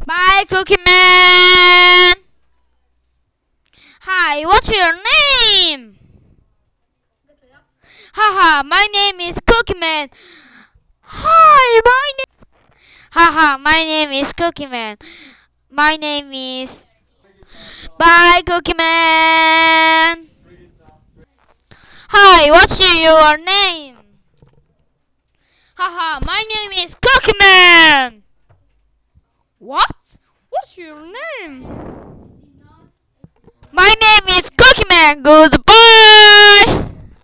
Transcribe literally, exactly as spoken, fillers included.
Bye, Cookie Man. Hi, what's your name? Haha, my name is Cookie Man. Hi, my name. Haha, my name is Cookie Man. My name is. Bye, Cookie Man. Hi, what's your name? Haha, my name is Cookie Man. What? What's your name? My name is Cookie Man. Goodbye.